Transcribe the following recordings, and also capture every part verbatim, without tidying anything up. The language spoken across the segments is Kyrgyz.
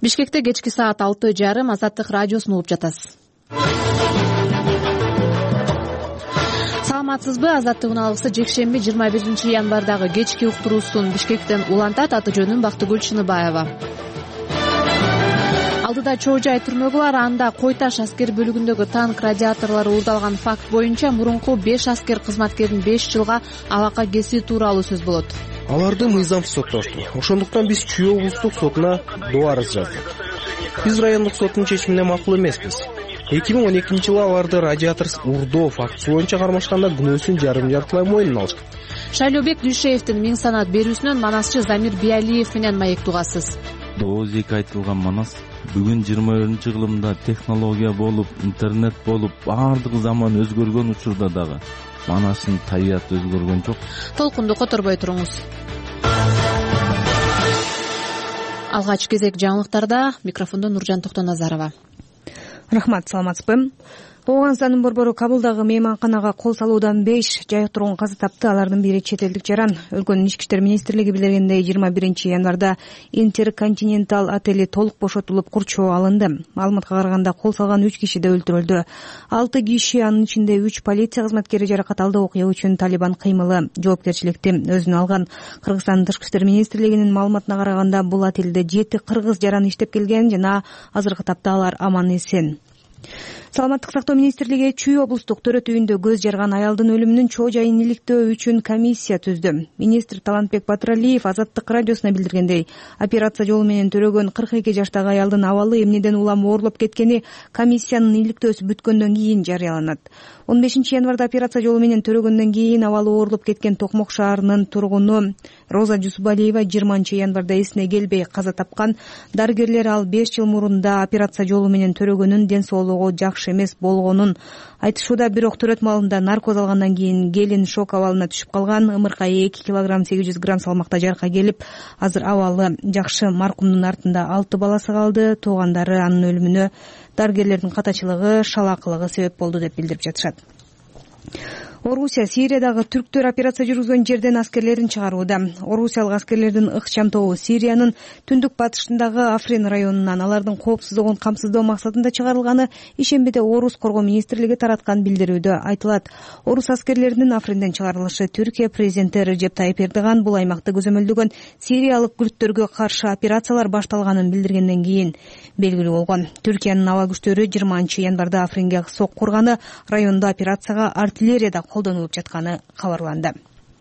Бишкекте кечки саат алты жарым Азаттык радиосун угуп жатасыз. Саламатсызбы? Азаттык уналгысы жекшемби жыйырма биринчи январдагы кечки уктуруусун Бишкектен улантат. Аты жөнүм Бактыгүл Чыныбаева. Алдыда Чоо Жай түрмөгү бар. Анда Кой Таш аскер бөлүгүндөгү танк радиаторлору уурдалган факт боюнча мурунку беш аскер кызматкердин беш жылга абакка кесүү тууралуу сөз болот. Аларды мыйзамсыз соттошту. Ошондуктан биз Чүй облустук сотуна доо арыз жаздык. Биз райондук соттун чечимине макул эмеспиз. эки миң он экинчи жылы аларды радиатор уурдоо фактысы боюнча кармашканда күнөөсүн жарым жартылай мойнуна алышты. Шайлообек Дүйшеевдин миң санат берүүсүнөн манасчы Замир Биалиев менен маектугасыз. Дооз эки айтылган манас бүгүн жыйырма биринчи кылымда технология болуп, интернет болуп, баардык заман өзгөргөн учурда дагы манастын табияты өзгөргөн жок. Толкунду которбой туруңуз. Алгач кезек жаңылыктарда микрофондо Нуржан Токтоназарова. Рахмат, саламатсызбы? Ооганстандын борбору Кабылдагы мейманканага кол салуудан беш жайык тургун каза тапты. Алардын бири чет элдик жаран. Өлкөнүн ички иштер министрлиги билдиргендей, жыйырма биринчи январда Интерконтинентал отели толук бошотулуп курчоо алынды. Маалыматка караганда кол салган үч киши да өлтүрүлдү. алты киши, анын ичинде үч полиция кызматкери жаракат алды. Окуя үчүн Талибан кыймылы жоопкерчиликти өзүнө алган. Кыргызстандын тышкы иштер министрлигинин маалыматына караганда бул отелде жети кыргыз жаран иштеп келген жана азыркы тапта алар аман эсен. Саламаттык сактоо министрлиги Чүй облустук төрөт үйүндө көз жарган аялдын өлүмүнүн чоо жайын иликтөө үчүн комиссия түздү. Министр Талантбек Батыралиев Азаттык радиосуна билдиргендей, операция жолу менен төрөгөн кырк эки жаштагы аялдын абалы эмнеден улам оорлоп кеткени комиссиянын иликтөөсү бүткөндөн кийин жарыяланат. он бешинчи январда операция жолу менен төрөгөндөн кийин абалы оорлоп кеткен Токмок шаарынын тургуну Роза Жусубалиева жыйырманчы январда эсине келбей каза тапкан. Дарыгерлер ал беш жыл мурун да операция жолу менен төрөгөнүн ден соолугу жакшы эмес болгонун айтышууда. Бирок төрөт маалында наркоз алгандан кийин келин шок абалына түшүп калган. Ымыркайы эки килограмм сегиз жүз грамм салмакта жарка келип, азыр абалы жакшы. Маркумдун артында алты баласы калды. Туугандары анын өлүмүнө дарыгерлердин катачылыгы, шалаакылыгы себеп болду деп билдирип жатышат. Орусия Сириядагы түрктөр операция жүргүзгөн жерден аскерлерин чыгарууда. Орусиялык аскерлердин ыкчам тобу Сириянын түндүк батышындагы Африн районунан алардын коопсуздугун камсыздоо максатында чыгарылганы ишембиде Орус коргоо министрлиги тараткан билдирүүдө айтылат. Орус аскерлеринин Афринден чыгарылышы Түркия президенти Режеп Тайип Эрдоган бул аймакты көзөмөлдөгөн сириялык күрттөргө каршы операциялар башталганын билдиргенден кийин белгилүү болгон. Түркиянын аба күчтөрү жыйырманчы январда Афринге сок курганы, райондо операцияга артиллерия колдонулуп жатканы кабарланды.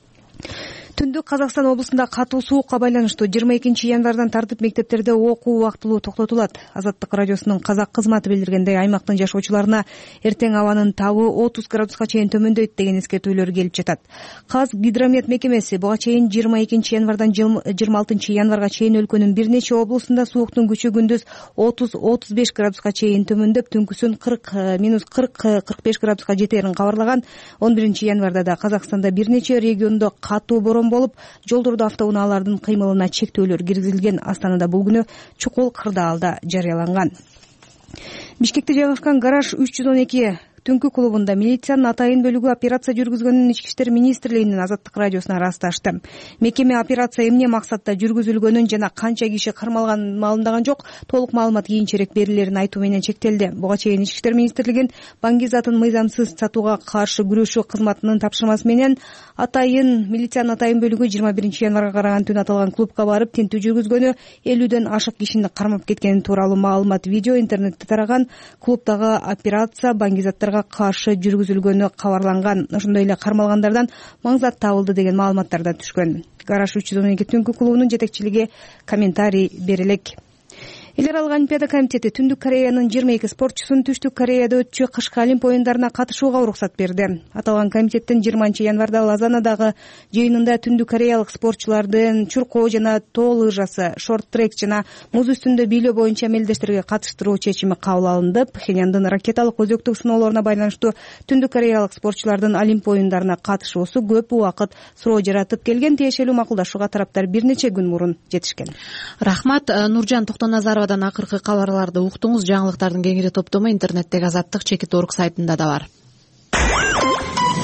Түндүк Казакстан облусунда катуу суукка байланыштуу жыйырма экинчи январдан тартып мектептерде окуу убактылуу токтотулат. Азаттык радиосунун казак кызматы билдиргендей, аймактын жашоочуларына эртең абанын табы отуз градуска чейин төмөндөйт деген эскертүүлөр келип жатат. Казгидромет мекемеси буга чейин жыйырма экинчи январдан жыйырма алтынчы январга чейин өлкөнүн бир нече облусунда сууктун күчү күндүз отуз отуз беш градуска чейин төмөндөп, түнкүсүн кырк минус кырк кырк беш градуска жетерин кабарлаган. он биринчи январда да Казакстанда бир нече региондо катуу борон болуп, жолдордо автоунаалардын кыймылына чектөөлөр киргизилген. Астанада бул күнү чукул кырдаалда жарыяланган. Бишкекте жайгашкан Гараж үч жүз он эки түнкү клубунда милициянын атайын бөлүгү операция жүргүзгөнүн ички иштер министрлигинин Азаттык радиосуна ырасташты. Мекеме операция эмне максатта жүргүзүлгөнүн жана канча киши кармалганын маалымдаган жок. Толук маалымат кийинчерээк берилерин айтуу менен чектелди. Буга чейин ички иштер министрлигин Баңги затын мыйзамсыз сатууга каршы күрөшүү кызматынын тапшырмасы менен атайын милициянын атайын бөлүгү жыйырма биринчи январга караган түн аталган клубка барып тинтүү жүргүзгөнү, элүүдөн ашык кишини кармап кеткени тууралуу маалымат видео интернетте тараган. Клубдагы операция Баңги заттар каршы жүргүзүлгөнү кабарланган. Ошондой эле кармалгандардан маң зат табылды деген маалыматтар да түшкөн. Гараж үч жүз он эки түнкү клубунун жетекчилиги комментарий бере элек. Эл аралык Олимпиада комитети Түндүк Кореянын жыйырма эки спортчусун Түштүк Кореяда өтчү кышкы Олимп оюндарына катышууга уруксат берди. Аталган комитеттин жыйырманчы январда Лозаннадагы жыйынында Түндүк Кореялык спортчулардын чуркоо жана тоо лыжасы, шорт-трек жана муз үстүндө бийлөө боюнча мелдештерге катыштыруу чечими кабыл алынды. Пхеньяндын ракеталык өзөктүк сыноолоруна байланыштуу Түндүк Кореялык спортчулардын Олимп оюндарына катышуусу көп убакыт суроо жаратып келген. Тиешелүү макулдашууга тараптар бир нече күн мурун жетишкен. Рахмат. Нуржан Токтоназарова акыркы кабарларды уктуңуз. Жаңылыктардын кеңири топтому интернеттеги Азаттык чекит орг сайтында да бар.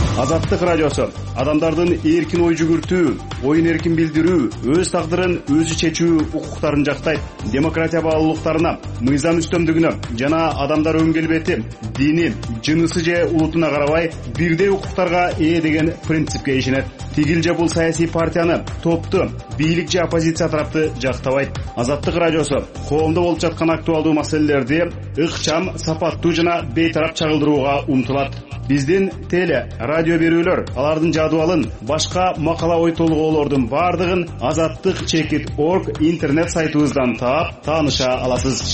Азаттык радиосу адамдардын эркин ой жүгүртүү, оюн эркин билдирүү, өз тагдырын өзү чечүү укуктарын жактайт. Демократия баалуулуктарына, мыйзам үстөмдүгүнө жана адамдар өн келбети, дини, жынысы же улутуна карабай бирдей укуктарга ээ деген принципке ишенет. Тигил же бул саясий партияны, топту, бийлик же оппозиция тарапты жактабайт. Азаттык радиосу коомдо болуп жаткан актуалдуу маселелерди ыкчам, сапаттуу жана бейтарап чагылдырууга умтулат. Биздин теле, радио берүүлөр, алардын жадыбалын, башка макала ой толгоолордун бардыгын азаттык чекит точка орг интернет сайтыбыздан таап, тааныша аласыз.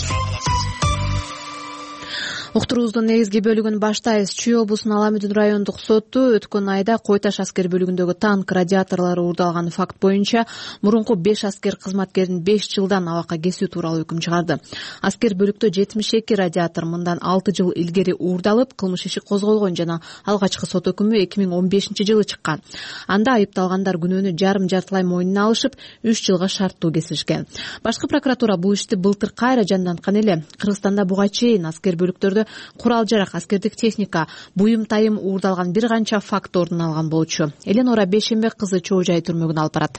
Уктуруубуздун негизги бөлүгүн баштайбыз. Чүй облусунун Ала Мүдүн райондук соту өткөн айда Кой Таш аскер бөлүгүндөгү танк радиаторлору уурдалган факт боюнча мурунку беш аскер кызматкердин беш жылдан абакка кесүү тууралуу өкүм чыгарды. Аскер бөлүктө жетимиш эки радиатор мындан алты жыл илгери уурдалып, кылмыш иши козголгон жана алгачкы сот өкүмү эки миң он бешинчи жылы чыккан. Анда айыпталгандар күнөөнү жарым жартылай мойнуна алышып, үч жылга шарттуу кесишкен. Башкы прокуратура бул ишти былтыр кайра жанданткан эле. Кыргызстанда буга чейин аскер бөлүктөрдө курал жарак, аскердик техника, буюм тайым уурдалган бир канча факт ордун алган болчу. Эленора Бейшембек кызы Чоо Жай түрмөгүнө алып барат.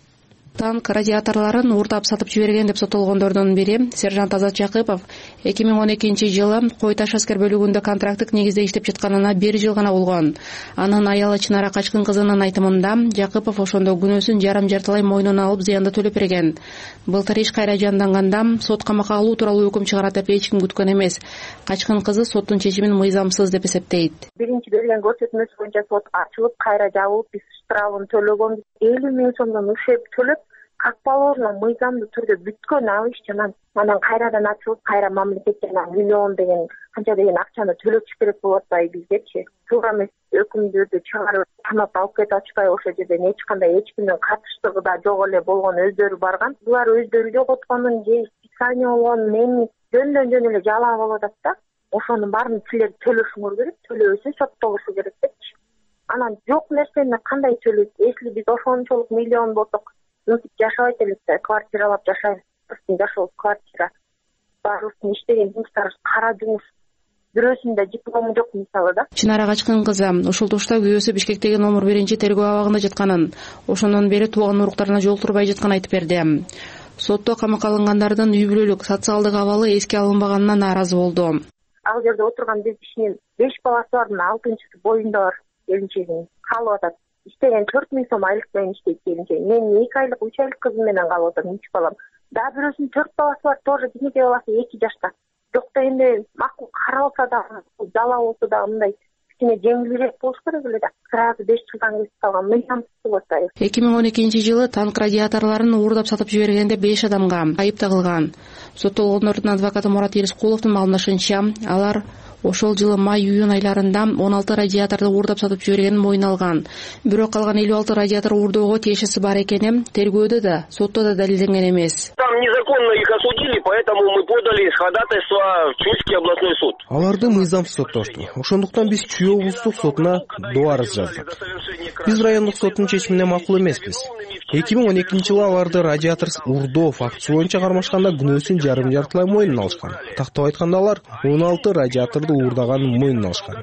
Танк радиаторлорун уурдап сатып жиберген деп соттолгондордун бири сержант Азат Жакыпов эки миң он экинчи жылы Кой Таш аскер бөлүгүндө контракттык негизде иштеп жатканына бир жыл гана болгон. Анын аялы Чынара Качкын кызынын айтымында Жакыпов ошондо күнөөсүн жарым жартылай мойнуна алып зыянды төлөп берген. Былтыр иш кайра жанданганда сот камакка алуу тууралуу өкүм чыгарат деп эч ким күткөн эмес. Качкын кызы соттун чечимин мыйзамсыз деп эсептейт. Биринчи берген көрсөтмөсү боюнча сот ачылып, кайра жабылып, биз штрафын төлөгөнбүз. элүү миң сомдон ушеп төлөп, как положено мыйзамдуу түрдө бүткөн ал иш жана анан кайрадан ачылып, кайра мамлекет жана миллион деген канча деген акчаны төлөтүш керек болуп атпайбы бизгечи. Туура эмес өкүмдөрдү чыгарып, камап алып кетип атышпайбы? Ошол жерден эч кандай эч кимдин катыштыгы да жок эле болгон, өздөрү барган. Булар өздөрү жоготконун же специально болгон мени жөндөн жөн эле жалаап алып атат да. Ошонун баарын силер төлөшүңөр керек, төлөбөсө соттолушу керек депчи. Анан жок нерсени кандай төлөйт? Если биз ошончолук миллион болсок, мынтип жашабайт элек да, квартиралап жашайбыз. Биздин жашоо квартира, баарыбыздын иштеген жумуштарыбыз кара жумуш. Бирөөсүндө диплому жок мисалы да. Чынара Качкын кызы ушул тушта күйөөсү Бишкектеги номер биринчи тергөө абагында жатканын, ошондон бери тууган уруктарына жол турбай жатканын айтып берди. Сотто камакка алынгандардын үй бүлөлүк, социалдык абалы эске алынбаганына нааразы болду. Ал жерде отурган биз кишинин беш баласы бар, алтынчысы боюнда бар келинчегин калып атат. Иштеген төрт миң сом айлык менен иштейт келинчеги. Мен эки айлык, үч айлык кызым менен калып атам, үч балам. Дагы бирөөсүнүн төрт баласы бар, тоже кичинекей баласы эки жашта. Жокто энди макул каралса да, жала болсо да мындай кичине жеңилирээк болуш керек эле да. Сразу беш жылдан кесип калган мыйзамсыз болуп атпайбы? эки миң он экинчи жылы танк радиаторлорун уурдап сатып жибергенде беш адамга айып тагылган. Соттолгондордун адвокаты Мурат Ерискуловдун маалымдашынча, алар ошол жылы май-июнь айларында он алты радиаторду уурдап сатып жибергенин мойнуна алган. Бирок калган элүү алты радиатор уурдоого тиешеси бар экени тергөөдө да, сотто да далилденген эмес. Там незаконно их осудили, поэтому мы подали ходатайство в Чуйский областной суд. Аларды мыйзамсыз соттошту. Ошондуктан биз Чүй облустук сотуна доо арыз жаздык. Биз райондук соттун чечимине макул эмеспиз. эки миң он экинчи жылы аларды радиатор уурдоо фактысы боюнча кармашканда күнөөсүн жарым жартылай мойнуна алышкан. Тактап айтканда алар он алты радиаторду уурдаганын мойнуна алышкан.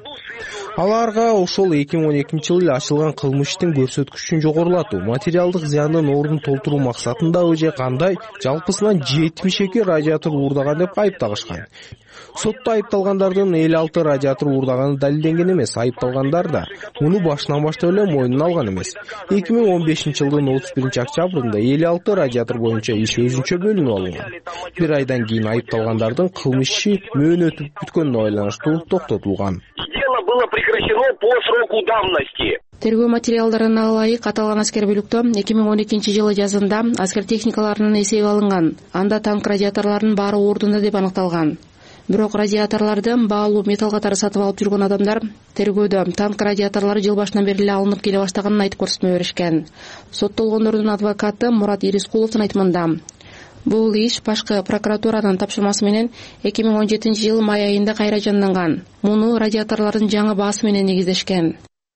Аларга ошол эки миң он экинчи жылы ачылган кылмыштын көрсөткүчүн жогорулатуу, материалдык зыяндын ордун толтуруу максатындабы же кандай жалпысынан жетимиш эки радиатор уурдаган деп айыптагышкан. Сотто айыпталгандардын элүү алты радиатор уурдаганы далилденген эмес. Айыпталгандар да муну башынан баштап эле мойнуна алган эмес. эки миң он бешинчи жылдын отуз биринчи октябрында элүү алты радиатор боюнча иш өзүнчө бөлүнүп алынган. Бир айдан кийин айыпталгандардын кылмыш иши мөөнөтүп бүткөнүнө байланыштуу токтотулган. Дело было прекращено по сроку давности. Тергөө материалдарына ылайык аталган аскер бөлүктө эки миң он экинчи жылы жазында аскер техникаларынын эсеби алынган. Анда танк радиаторлорунун баары ордунда деп аныкталган. Бирок радиаторлорду баалуу металл катары сатып алып жүргөн адамдар тергөөдө танк радиаторлору жыл башынан бери эле алынып келе баштаганын айтып көрсөтмө беришкен. Соттолгондордун адвокаты Мурат Ерискуловдун айтымында, бул иш башкы прокуратуранын тапшырмасы менен эки миң он жетинчи жылы май айында кайра жанданган. Муну радиаторлордун жаңы баасы менен негиздешкен.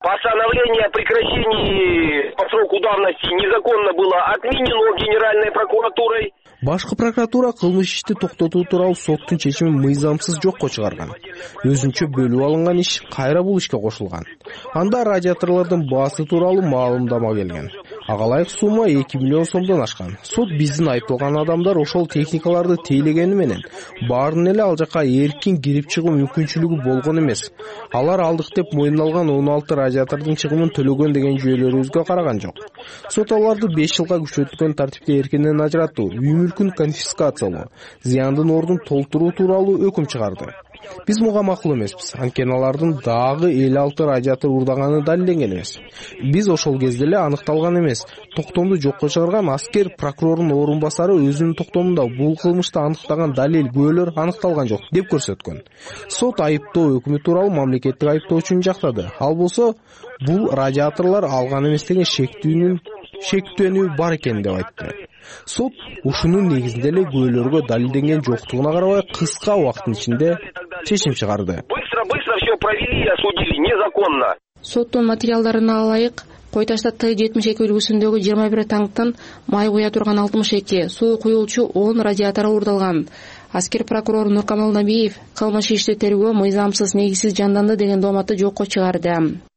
Постановление о прекращении по сроку давности незаконно было отменено Генеральной прокуратурой. Башкы прокуратура кылмыш ишти токтотуу тууралуу соттун чечимин мыйзамсыз жокко чыгарган. Өзүнчө бөлүп алынган иш кайра бул ишке кошулган. Анда радиаторлордун баасы тууралуу маалымдама келген. Ага ылайык сумма эки миллион сомдон ашкан. Сот биздин айыпталган адамдар ошол техникаларды тейлегени менен баарын эле ал жака эркин кирип чыгуу мүмкүнчүлүгү болгон эмес. Алар алдык деп мойындалган он алты радиатордун чыгымын төлөгөн деген жүйөлөрүбүзгө караган жок. Сот аларды беш жылга күчөтүлгөн тартипте эркинден ажыраттуу, үй мүлкүн конфискациялоо, зыяндын ордун толтуруу тууралуу өкүм чыгарды. Биз муга макул эмеспиз. Анткени алардын дагы элүү алты радиатор урдаганы далилденген эмес. Биз ошол кезде эле аныкталган эмес. Токтомду жокко чыгарган аскер прокурордун орун басары өзүнүн токтомунда бул кылмышты аныктаган далил күбөлөр аныкталган жок деп көрсөткөн. Сот айыптоо өкүмү тууралуу мамлекеттик айыптоочуну жактады. Ал болсо бул радиаторлор алган эмес деген шектүүнүн шектүүнү бар экен деп айтты. Сот ушунун негизинде эле күбөлөргө далилденген жоктугуна карабай кыска убакыттын ичинде чечим чыгарды. Быстро-быстро все провели и осудили незаконно. Соттун материалдарына ылайык Кой Ташта Т жетимиш эки үлгүсүндөгү жыйырма бир танктан май куя турган алтымыш эки, суу куюлчу он радиатору урдалган. Аскер прокурор Нуркамал Набиев кылмыш ишти тергөө мыйзамсыз негизсиз жанданды деген дооматты жокко чыгарды.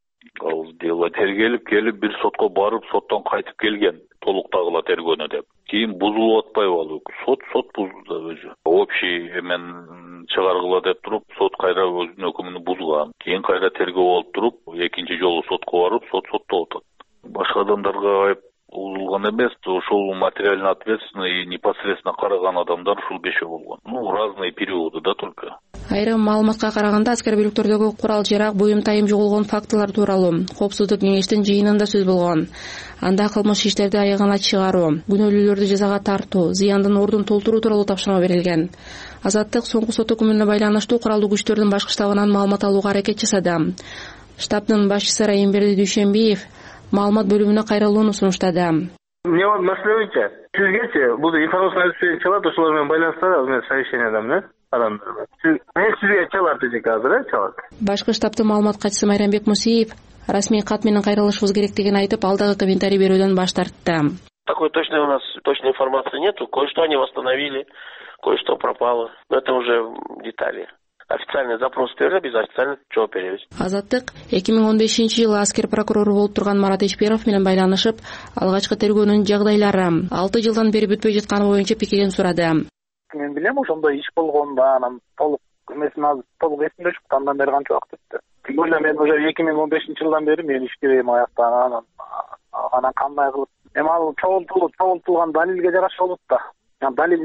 Ал дело тергелип келип бир сотко барып, соттон кайтып келген. Толуктагыла тергөөнү деп. Кийин бузулуп атпайбы ал өкүм? Сот сот бузду да өзү. Общий эмен чыгаргыла деп туруп, сот кайра өзүнүн өкүмүн бузган. Кийин кайра тергөө болуп туруп, экинчи жолу сотко барып, сот соттоп атат. Башка адамдарга айып угулган эмес, ошол материально ответственный и непосредственно караган адамдар ушул бешөө болгон. Ну, разные периоды да только. Айрым маалыматка караганда аскер бүлүктөрдөгү курал жарак, буюм тайым жоголгон фактылар тууралуу Коопсуздук кеңештин жыйынында сөз болгон. Анда кылмыш иштерди аягына чыгаруу, күнөөлүүлөрдү жазага тартуу, зыяндын ордун толтуруу тууралуу тапшырма берилген. Азаттык соңку сот өкүмүнө байланыштуу куралдуу күчтөрдүн башкы штабынан маалымат алууга аракет жасады. Штабтын башчысы Райымберди Дүйшөнбиев маалымат бөлүмүнө кайрылууну сунуштады. Эмне болду маселе боюнча? Сизгечи бул информация алып чалат, ошолор менен байланыштырабыз, мен совещаниядамын, э? Адамдар. Мен сизге чалат деди азыр, э, чалат. Башкы штабтын маалымат катчысы Майрамбек Мусиев расмий кат менен кайрылышыбыз керектигин айтып, алдагы комментарий берүүдөн баш тартты. Такой точной у нас точной информации нету. Кое-что они восстановили, кое-что пропало. Но это уже детали. Официальный запрос берди, биз официально жооп беребиз. Азаттык эки миң он бешинчи жылы аскер прокурору болуп турган Марат Ишперов менен байланышып, алгачкы тергөөнүн жагдайлары алты жылдан бери бүтпөй жатканы боюнча пикирин сурады. Мен билем, ошондой иш болгонда, анан толук эмесин азыр толук эсимде жок, андан бери канча убакыт өттү. Тим эле мен уже эки миң он бешинчи жылдан бери мен иштебейм аяктан, анан анан кандай кылып, эми ал чогултулуп, чогултулган далилге жараша болот да. Далил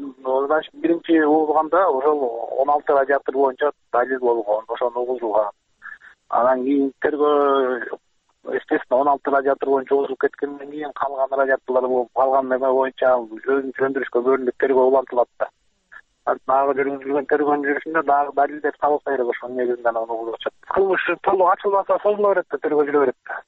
биринчи угулганда ошол он алты радиатор боюнча далил болгон, ошону угулган. Анан кийин тергөө естественно он алты радиатор боюнча угулуп кеткенден кийин калган радиаторлор болуп калган неме боюнча өзүн сөндүрүшкө бөлүнүп тергөө улантылат да. Дагы жүргүзүлгөн тергөөнүн жүрүшүндө дагы далилдер табылса керек, ошонун негизинде анан угулуп чыкты. Кылмыш толук ачылбаса созула берет да, тергөө жүрө берет да.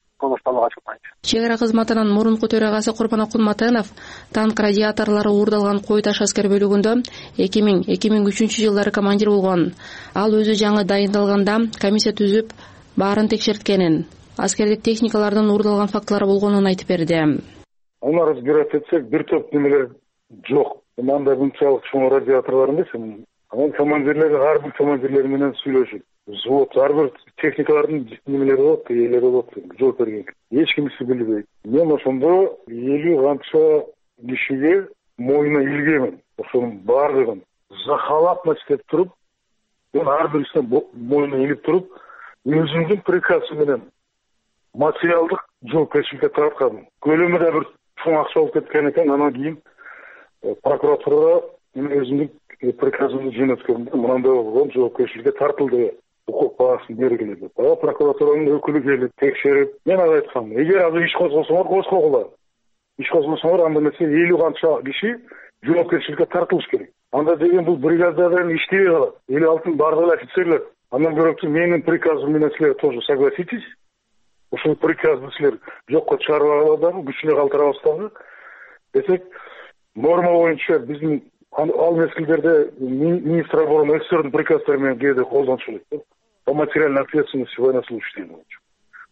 Чек ара кызматынын мурунку төрагасы Курбан Акунматынов танк радиаторлору уурдалган Кой Таш аскер бөлүгүндө эки миң эки миң үчүнчү жылдары командир болгон. Ал өзү жаңы дайындалганда комиссия түзүп баарын текшерткенин, аскердик техникалардын уурдалган фактылары болгонун айтып берди. Аны разбирать этсек, бир топ немелер жок. Мындай мынчалык чоң радиаторлор эмес. Анан командирлер ар бир командирлер менен сүйлөшүп, взвод ар бир техникалардын немелери болот, ээлери болот, жооп берген. Эч кимиси билбейт. Мен ошондо элүү канча кишиге моюна илгемин. Ошонун баардыгын захалап маштеп туруп, мен ар бирисине моюна илип туруп, өзүмдүн приказы менен материалдык жоопкерчиликке тарткам. Көлөмү да бир чоң акча болуп кеткен экен. Анан кийин прокуратурага мен өзүмдүн приказымды жөнөткөм. Мынандай болгон, жоопкерчиликке тартылды. Укук баасын бергиле деп. А прокуратуранын өкүлү келип текшерип, мен ага айткам, эгер азыр иш козгосоңор, козгогула. Иш козгосоңор, анда эмесе элүү канча киши жоопкерчиликке тартылыш керек. Анда деген бул бригадалар иштебей калат. элүү алтынын бардыгы офицерлер. Андан көрөктү менин приказым менен силер тоже согласитесь. Ошол приказды силер жокко чыгарып алабы, күчүнө калтырабызбы десек, норма боюнча биздин ал мезгилдерде министр борон экстердин приказдары менен кээде колдонушулат. По материальной ответственности военнослужащих боюнча.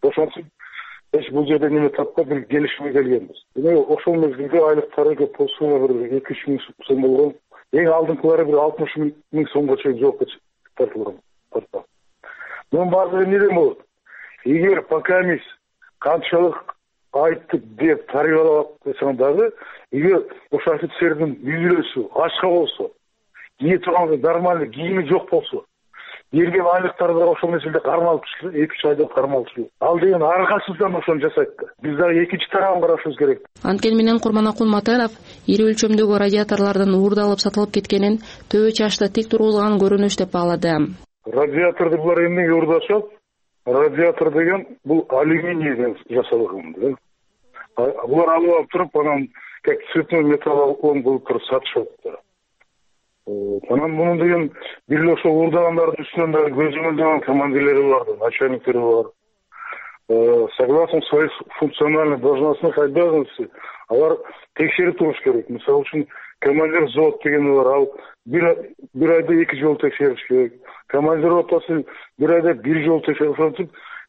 ошентип эч бул жерде неме таппай бир келишимге келгенбиз. Демек ошол мезгилде айлыктары көп болсо бир эки үч миң сом болгон. Эң алдыңкылары бир алтымыш миң сомго чейин жоопко тартылган. Мунун баардыгы неден болот? Эгер пока эмес канчалык айыптык деп тарыялап койсоң дагы, эгер ошол офицердин үй-бүлөсү ачка болсо, кие турган нормальный кийими жок болсо, берген айлыктарды да ошол мезгилде кармалып түшүп, эки үч айда кармалып түшүп. Ал деген аргасыздан ошону жасайт да. Биз дагы экинчи тарабын карашыбыз керек. Анткени менен Курманакул Матенов ири өлчөмдөгү радиаторлордун уурдалып сатылып кеткенин төбө чашта тик тургузулган көрүнүш деп баалады. Радиаторду булар эмнеге уурдашат? Радиатор деген бул алюминийден жасалган да. Булар алып алып туруп, анан как цветной металл алып болуп туруп сатышат да. Анан мунун деген бир ошо уурдагандардын үстүнөн дагы көзөмөлдөгөн командирлери бар, начальниктери бар. Согласно своей функциональной должностных обязанностей, алар текшерип туруш керек. Мисалы үчүн командир взвод дегени бар, ал бир айда эки жолу текшериш керек. Командир ротасы бир айда бир жолу текшерип, ошентип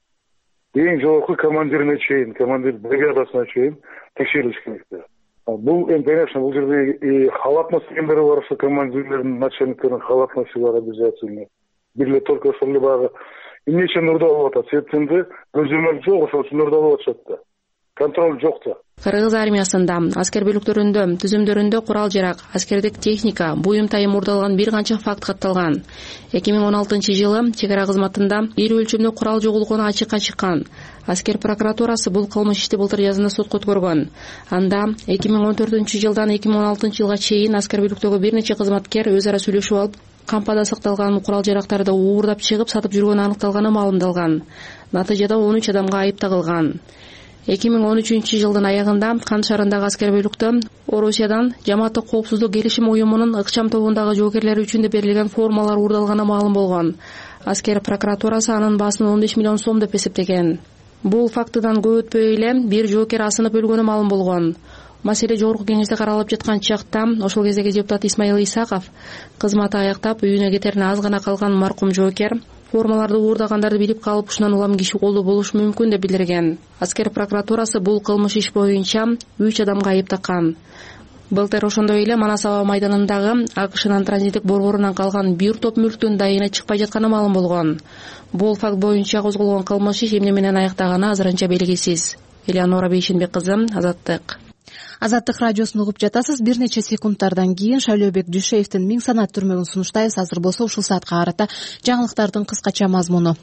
эң жогорку командирине чейин, командир бригадасына чейин текшерилиш керек да. Бул эми, конечно, бул жерде халатность дегендер бар, ошо командирлердин, начальниктердин халатности бар обязательно. Бир эле только ошол эле баягы эмне үчүн уурдалып атат? Себептенде көзөмөл жок, ошол үчүн уурдалып атышат да. Контроль жок да. Кыргыз армиясында, аскер бөлүктөрүндө, түзүмдөрүндө курал жарак, аскердик техника, буюм тайым уурдалган бир канча факт катталган. эки миң он алтынчы жылы чек ара кызматында ири өлчөмдө курал жоголгону ачыкка чыккан. Аскер прокуратурасы бул кылмыш ишти былтыр жазында сотко өткөргөн. Анда эки миң он төртүнчү жылдан эки миң он алтынчы жылга чейин аскер бөлүктөгү бир нече кызматкер өз ара сүйлөшүп алып, кампада сакталган курал жарактарды уурдап чыгып сатып жүргөнү аныкталганы маалымдалган. Натыйжада он үч адамга айып тагылган. эки миң он үчүнчү жылдын аягында Кан шаарындагы аскер бөлүктө Орусиядан Жамааттык коопсуздук келишим уюмунун ыкчам тобундагы жоокерлери үчүн деп берилген формалар уурдалганы маалым болгон. Аскер прокуратурасы анын баасын он беш миллион сом деп эсептеген. Бул фактыдан көп өтпөй эле бир жоокер асынып өлгөнү маалым болгон. Маселе жогорку кеңеште каралып жаткан чакта ошол кездеги депутат Исмаил Исаков кызматы аяктап үйүнө кетерине аз гана калган маркум жоокер формаларды уурдагандарды билип калып, ушунан улам киши колдуу болушу мүмкүн деп билдирген. Аскер прокуратурасы бул кылмыш иш боюнча үч адамга айып таккан. Былтыр ошондой эле Манас аба майданындагы АКШнын транзиттик борборунан калган бир топ мүлктүн дайыны чыкпай жатканы маалым болгон. Бул факт боюнча козголгон кылмыш иш эмне менен аяктаганы азырынча белгисиз. Элеонора Бейшенбек кызы, Азаттык. Азаттык радиосун угуп жатасыз. Бир нече секундтардан кийин Шайлообек Дүйшеевдин миң санат түрмөгүн сунуштайбыз. Азыр болсо ушул саатка карата жаңылыктардын кыскача мазмуну.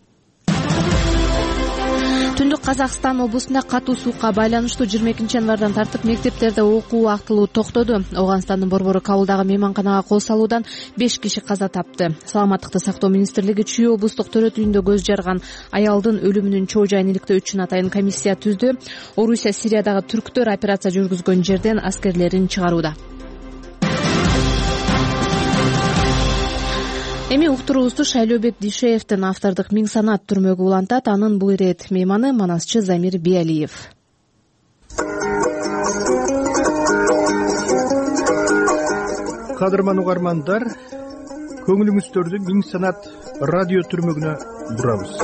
Түндүк Казакстан облусунда катуу суукка байланыштуу жыйырма экинчи январдан тартып мектептерде окуу актылуу токтоду. Ооганстандын борбору Кабылдагы мейманканага кол салуудан беш киши каза тапты. Саламаттыкты сактоо министрлиги Чүй облустук төрөт үйүндө көз жарган аялдын өлүмүнүн чоо жайын иликтөө үчүн атайын комиссия түздү. Орусия Сириядагы түрктөр операция жүргүзгөн жерден аскерлерин чыгарууда. Эми уктуруубузду Шайлообек Дүйшеевдин автордук миң санат түрмөгү улантат. Анын бул ирет мейманы манасчы Замир Биалиев. Кадырман угармандар, көңүлүңүздөрдү миң санат радио түрмөгүнө бурабыз.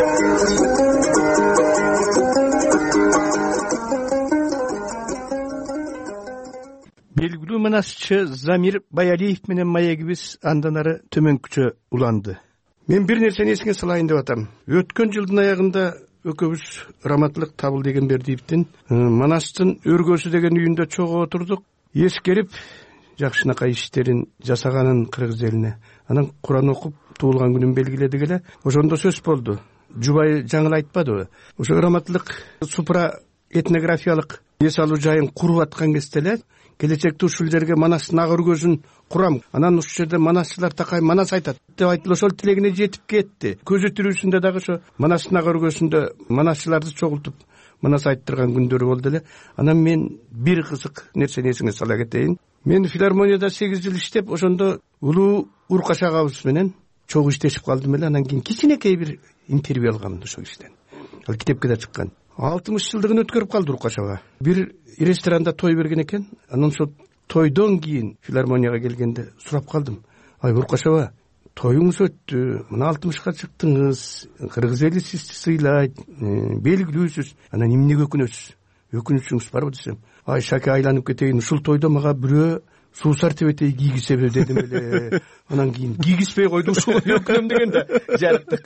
Белгилүү манасчы Замир Биалиев менен маегибиз андан ары төмөнкүчө уланды. Мен бир нерсени эсиңе салайын деп атам. Өткөн жылдын аягында экөөбүз Раматылык Табылдегенбердиевдин Манастын өргөсү деген үйүндө чогуу отурдук. Эскерип, жакшынакай иштерин жасаганын кыргыз элине. Анан Куран окуп, туулган күнүн белгиледик эле. Ошондо сөз болду. Жубай жаңыл айтпадыбы? Ошо Раматылык супра этнографиялык эс алуу жайын куруп аткан кезде эле келечекте ушул жерге Манастын ак өргөсүн курам. Анан ушул жерде манасчылар такай Манас айтат деп айтылып, ошол тилегине жетип кетти. Көзү тирүүсүндө дагы ошо Манастын ак өргөсүндө манасчыларды чогултуп Манас айттырган күндөрү болду эле. Анан мен бир кызык нерсени эсиңе сала кетейин. Мен филармонияда сегиз жыл иштеп, ошондо улуу Уркаш агабыз менен чогуу иштешип калдым эле. Анан кийин кичинекей бир интервью алгам ошол кишиден. Ал китепке да чыккан. алтымыш жылдыгын өткөрүп калды Уркаш ага. Бир ресторанда той берген экен. Анан ошол тойдон кийин филармонияга келгенде сурап калдым. Ай Уркаш ага, тоюңуз өттү, мына алтымышка чыктыңыз, кыргыз эли сизди сыйлайт, белгилүүсүз, анан эмнеге өкүнөсүз, өкүнүчүңүз барбы десем, ай Шаке айланып кетейин, ушул тойдо мага бирөө суусар тебетей кийгизеби дедим эле. Анан кийин кийгизбей койду, ушул өкүнөм дегенде жарыктык.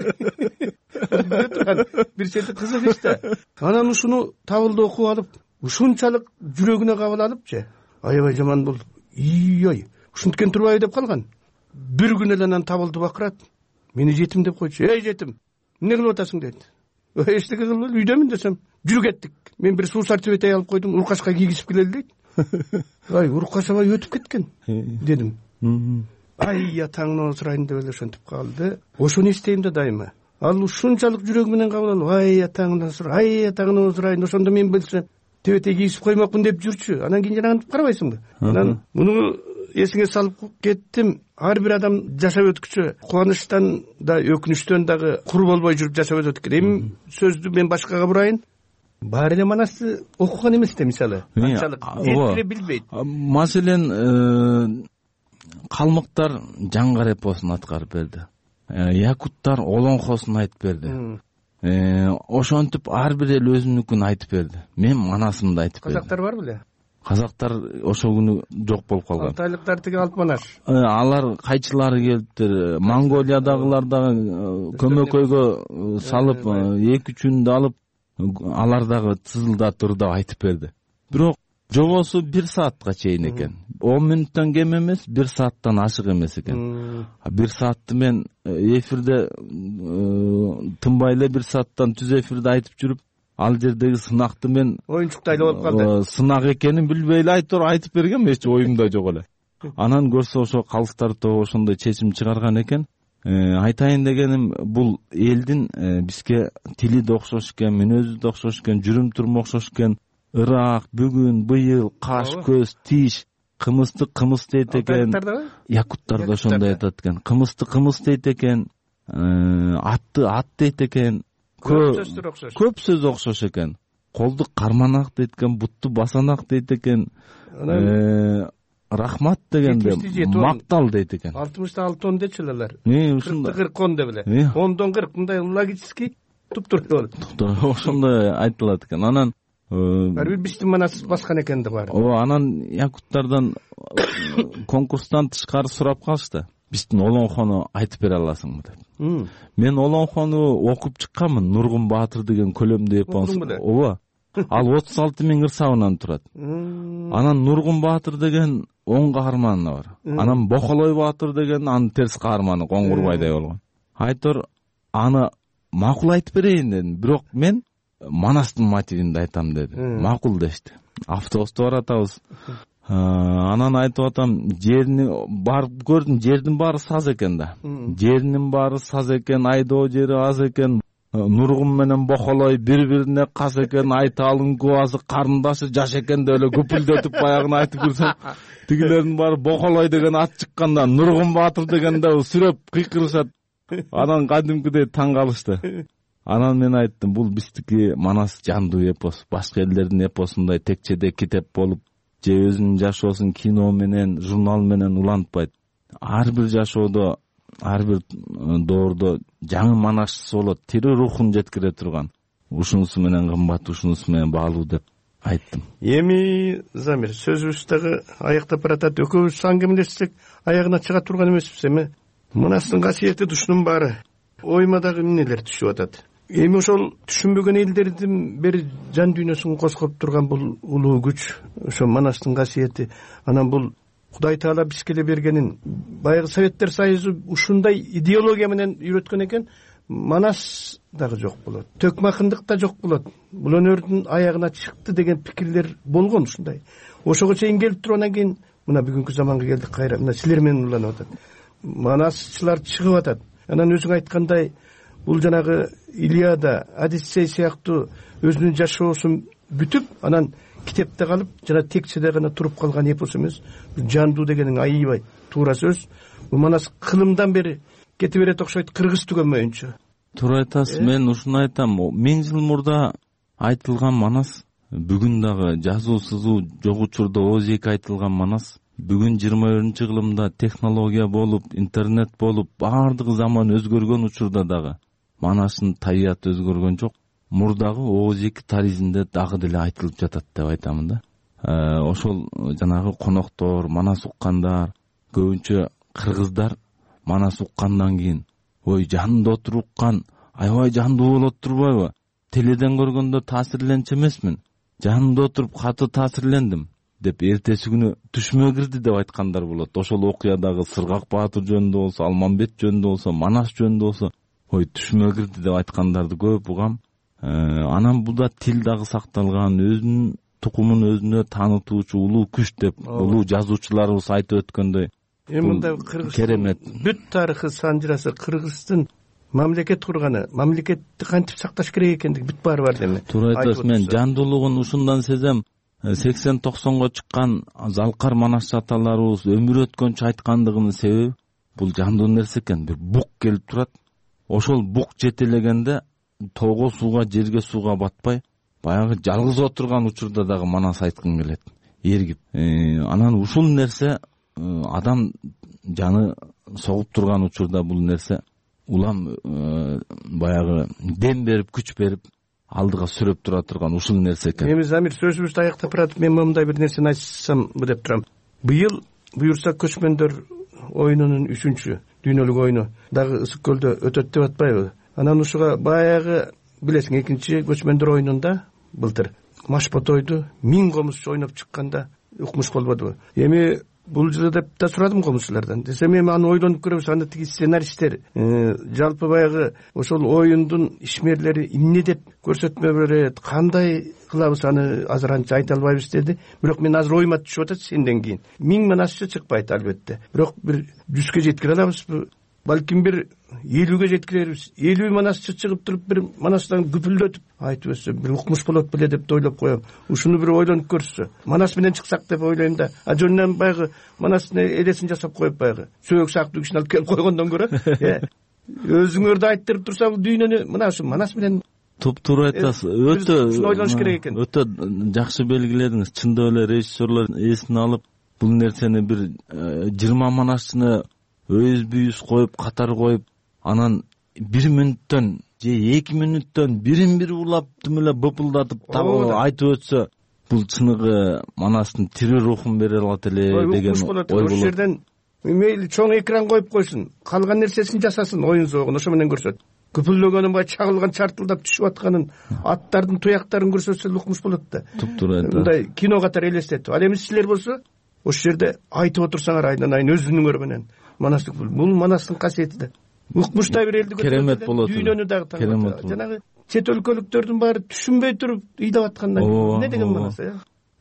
Бир чети кызык иш да. Анан ушуну табылды окуп алып, ушунчалык жүрөгүнө кабыл алыпчы. Аябай жаман болду. Ий-ой, ушинткен турбайбы деп калган. Бир күн эле анан табылды бакырат. Мени жетим деп койчу. Эй жетим, эмне кылып атасың дейт. Эчтеке кылбай үйдөмүн десем, жүрүп кеттик. Мен бир суусар тебетей алып койдум, уркашка кийгизип келели дейт. Ай, уркашабай өтүп кеткен дедим. Ай, атаңны осурайын деп эле ошентип калды. Ошону эстейм да дайыма. Ал ушунчалык жүрөгү менен кабыл алып, ай, атаңны осурайын, ай, атаңны осурайын, ошондо мен билсем тебетей кийгизип коймокмун деп жүрчү. Анан кийин жанагынтип карабайсыңбы? Анан муну эсиңе салып кеттим. Ар бир адам жашап өткүчө кубанычтан да өкүнүчтөн дагы кур болбой жүрүп жашап өтөт экен. Эми сөздү мен башкага бурайын. Баары эле манасты окуган эмес да, мисалы. Анчалык эткиле билбейт. Маселен, калмыктар жаңгар эпосун аткарып берди. Якуттар олоңхосун айтып берди. Ошентип ар бир эл өзүнүкүн айтып берди. Мен манасымды айтып бердим. Казактар бар беле? Казактар ошол күнү жок болуп калган. Алтайлыктар тиги алып манаш. Алар кайчылары келиптир. Монголиядагылар дагы көмөкөйгө салып, эки үчүндү алып, алар дагы тызылдап ырдап айтып берди. Бирок жобосу бир саатка чейин экен. он мүнөттөн кем эмес, бир сааттан ашык эмес экен. Бир саатты мен эфирде тынбай эле бир сааттан түз эфирде айтып жүрүп, ал жердеги сынакты мен оюнчуктайда болуп калды. Сынак экенин билбей эле айтып айтып бергем, эч оюмда жок эле. Анан көрсө ошо калктар тобу ошондой чечим чыгарган экен. Айтайын дегеним, бул элдин бизге тили да окшош экен, мүнөзү да окшош экен, жүрүм туруму окшош экен. Ырак, бүгүн, быйыл, каш, көз, тиш, кымызды кымыз дейт экен. Якуттар да ошондой айтат экен. Кымызды кымыз дейт экен, атты ат дейт экен. Көп сөз окшош экен. Колду карманак дейт экен, бутту басанак дейт экен. Рахмат дегенде мактал дейт экен. алтымышта алты он дечи элелер. Ушундай кырк он деп эле. ондон кырк мындай логический туптур. Ошондой айтылат экен. Анан ар бир биздин манас баскан экен да бар. Ооба, анан якуттардан конкурстан тышкары сурап калышты. Биздин олоңхону айтып бере аласыңбы деп. Мен олоңхону окуп чыкканмын. Нургун Баатыр деген көлөмдүү эпос. Ооба. Ал отуз алты миң ырсабынан турат. Анан Нургун Баатыр деген оң каарманы бар. Анан Бохолой Баатыр деген анын терс каарманы, Коңгурбайдай болгон. Айтор аны макул айтып берейин дедим. Бирок мен манастын мотивинде айтам деди. Макул дешти. Автобуста баратабыз. Анан айтып атам, жерни барып көрдүм, жердин баары саз экен да. Жеринин баары саз экен, айдоо жери аз экен. Нургун менен Бохолой бири-бирине кас экен, Айталдын кубасы карындашы жаш экен деп эле көпүлдөтүп баягыны айтып жүрсөм, тигилердин баары Бохолой деген ат чыкканда Нургун Баатыр дегенде сүрөп кыйкырышат. Анан кадимкидей таң калышты. Анан мен айттым, бул биздики манас жандуу эпос. Башка элдердин эпосундай текчеде китеп болуп, же өзүнүн жашоосун кино менен, журнал менен улантпайт. Ар бир жашоодо, ар бир доордо жаңы манашчысы болот, тирүү рухун жеткире турган. Ушунусу менен кымбат, ушунусу менен баалуу деп айттым. Эми Замир, сөзүбүз дагы аяктап баратат. Экөөбүз аңгемелешсек аягына чыга турган эмеспиз. Эми манастын касиети душунун баары. Ойма дагы эмнелер түшүп атат. Эми ошол түшүнбөгөн элдердин бир жан дүйнөсүн коскоп турган бул улуу күч, ошо манастын касиети. Анан бул Кудай Таала бизге эле бергенин, баягы Советтер Союзу ушундай идеология менен үйрөткөн экен, манас дагы жок болот. Төкмакындык да жок болот. Бул өнөрдүн аягына чыкты деген пикирлер болгон ушундай. Ошого чейин келип туруп анан кийин мына бүгүнкү заманга келдик кайра. Мына силер менен уланып атат. Манасчылар чыгып атат. Анан өзүң айткандай, бул жанагы Илиада, Одиссей сыяктуу өзүнүн жашоосун бүтүп, анан китепте калып, жана текчеде гана туруп калган эпос эмес. Жандуу дегениң аябай туура сөз. Бул манас кылымдан бери кете берет окшойт, кыргыз түгөнмөйүнчө. Туура айтасыз. Мен ушуну айтам. Миң жыл мурда айтылган манас, бүгүн дагы жазуу сызуу жок учурда ооз эки айтылган манас бүгүн жыйырма биринчи кылымда технология болуп, интернет болуп, баардыгы заман өзгөргөн учурда дагы Манастын табияты өзгөргөн жок. Мурдагы Оозу эки таризинде дагы деле айтылып жатат деп айтамын да. Ошол жанагы коноктор, Манас уккандар, көбүнчө кыргыздар Манас уккандан кийин, ой жанында отуруп уккан, аябай жандуу болот турбайбы? Теледен көргөндө таасирленчү эмесмин. Жанында отуруп каты таасирлендим деп эртеси күнү түшүмө кирди деп айткандар болот. Ошол окуядагы Сыргак Баатыр жөнүндө болсо, Алмамбет жөнүндө болсо, Манас жөнүндө болсо, ой түшүмө кирди деп айткандарды көп угам. Анан бул да тил дагы сакталган, өзүнүн тукумун өзүнө таанытуучу улуу күч деп улуу жазуучуларыбыз айтып өткөндөй. Эми мындай керемет бүт тарыхы санжырасы Кыргыздын мамлекет курганы, мамлекетти кантип сакташ керек экендиги бүт баары бар эми. Туура айтасыз. Мен жандуулугун ушундан сезем. сексен токсонго чыккан Залкар Манас аталарыбыз өмүрү өткөнчө айткандыгынын себеби бул жандуу нерсе экен. Бир бук келип турат. Ошол бук жетелегенде тоого сууга, жерге сууга батпай, баягы жалгыз отурган учурда дагы Манас айткың келет. Эргип. Анан ушул нерсе адам жаны согуп турган учурда бул нерсе улам баягы дем берип, күч берип, алдыга сүрөп тура турган ушул нерсе экен. Эми Замир сөзүбүздү аяктап баратып, мен мындай бир нерсени айтсам деп турам. Быйыл буюрса көчмөндөр оюнунун үчүнчү дүйнөлүк оюну дагы Ысык көлдө өтөт деп атпайбы? Анан ушуга баягы билесиң, экинчи көчмөндөр оюнунда былтыр Машботойду миң комузчу ойноп чыкканда укмуш болбодубу? Эми бул жылы деп да сурадым комузчулардан. Десем эми аны ойлонуп көрөбүз, аны тиги сценаристтер жалпы баягы ошол оюндун ишмерлери эмне деп көрсөтмө берет, кандай кылабыз, аны азыр анча айта албайбыз деди. Бирок мен азыр оюма түшүп атат сенден кийин. Миң манасчы чыкпайт албетте. Бирок бир жүзгө жеткире алабызбы? Балким бир элүүгө жеткирербиз. элүү манасчы чыгып туруп бир Манастан күпүлдөтүп айтып өтсө бир укмуш болот беле деп ойлоп коем. Ушуну бир ойлонуп көрсө. Манас менен чыксак деп ойлойм да. А жөнүнөн баягы Манастын элесин жасап коюп баягы сөөк сактуу кишини алып келип койгондон көрө, э өзүңөр да айттырып турса бул дүйнөнү мына ушу Манас менен туп-туура айтасыз. Өтө ойлонуш керек экен. Өтө жакшы белгиледиңиз. Чындап эле режиссерлор эсине алып бул нерсени бир жыйырма манасчыны өз бүйүс коюп, катар коюп, анан бир мүнөттөн же эки мүнөттөн бирин бири улап түмөлө быпылдатып айтып өтсө, бул чыныгы Манастын тирүү рухун бере алат эле деген ой болот. Ошол жерден мейли чоң экран коюп койсун, калган нерсесин жасасын, оюн зоогун ошо менен көрсөт. Күпүлдөгөнүн бай чагылган, чартылдап түшүп атканын, аттардын туяктарын көрсөтсө укмуш болот да. Туптуура айтасыз. Мындай кино катар элестетип. Ал эми силер болсо ошол жерде айтып отурсаңар айдан айын өзүнүңөр менен Манастык бул Манастын касиети да. Укмуштай бир элди керемет болот. Дүйнөнү дагы таап, жанагы чет өлкөлүктөрдүн баары түшүнбөй туруп ыйлап аткандан эмне деген Манас, э?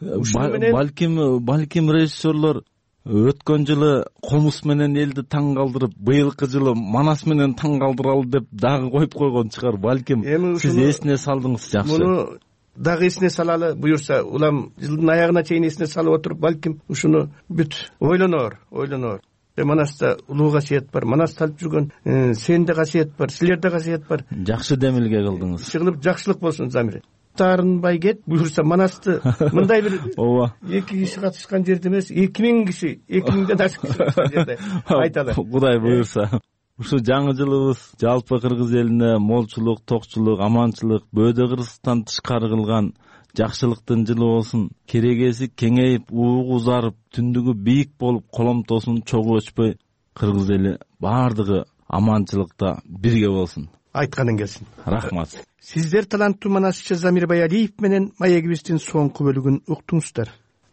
Балким, балким режиссерлор өткөн жылы комуз менен элди таң калтырып, быйылкы жылы Манас менен таң калтыралы деп дагы коюп койгон чыгар. Балким сиз эсине салдыңыз, жакшы. Муну дагы эсине салалы буюрса, улам жылдын аягына чейин эсине салып отуруп, балким ушуну бүт ойлоноор, ойлоноор. Манаста улуу касиет бар, Манаста алып жүргөн сенде касиет бар, силерде касиет бар. Жакшы демилге кылдыңыз. Чыгылып жакшылык болсун Замир. Таарынбай кет, буюрса Манасты мындай бир ооба эки киши катышкан жерде эмес, эки миң киши, эки миңден ашык катышкан жерде айталы. Кудай буюрса. Ушу жаңы жылыбыз жалпы кыргыз элине молчулук, токчулук, аманчылык, бөөдө Кыргызстан тышкары кылган жакшылыктын жылы болсун. Керегеси кеңейип, уугу узарып, түндүгү бийик болуп, коломтосун чогуу өчпөй, кыргыз эли баардыгы аманчылыкта бирге болсун. Айтканың келсин. Рахмат. Сиздер таланттуу манасчы Замир Баялиев менен маегибиздин соңку бөлүгүн уктуңуздар.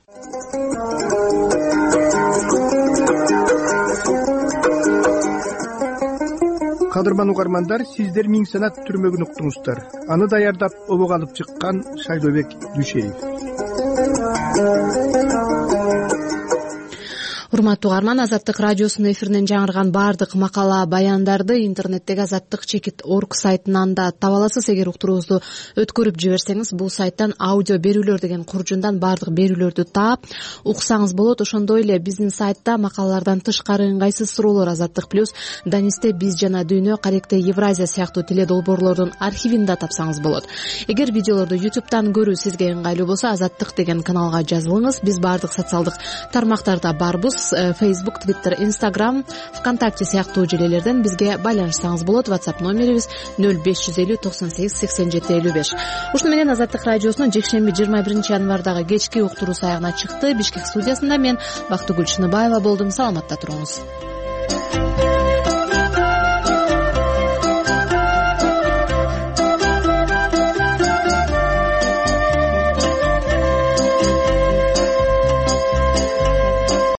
Кадырман угармандар, сиздер Миң санат түрмөгүн уктуңуздар. Аны даярдап обок алып чыккан Шайлообек Дүйшеев. урматтуу угарман, Азаттык радиосунун эфиринен жаңырган баардык макала баяндарды интернеттеги азаттык чекит орг сайтынан да таба аласыз. Эгер уктуруубузду өткөрүп жиберсеңиз, бул сайттан аудио берүүлөр деген куржундан баардык берүүлөрдү таап уксаңыз болот. Ошондой эле биздин сайтта макалалардан тышкары ыңгайсыз суроолор, Азаттык плюс, Данисте биз жана дүйнө, Каректе Евразия сыяктуу теледолбоорлордун архивин да тапсаңыз болот. Эгер видеолорду ютубтан көрүү сизге ыңгайлуу болсо, Азаттык деген каналга жазылыңыз. Биз баардык социалдык тармактарда барбыз. Facebook, Twitter, Instagram, ВКонтакте сыяктуу желелерден бизге байланышсаңыз болот. WhatsApp номерибиз нөл беш жүз элүү токсон сегиз сексен жети элүү беш. Ушуну менен Азаттык радиосунун жекшемби жыйырма биринчи январдагы кечки уктуруу саягына чыкты. Бишкек студиясында мен Бактыгүл Чыныбаева болдум. Саламатта туруңуз.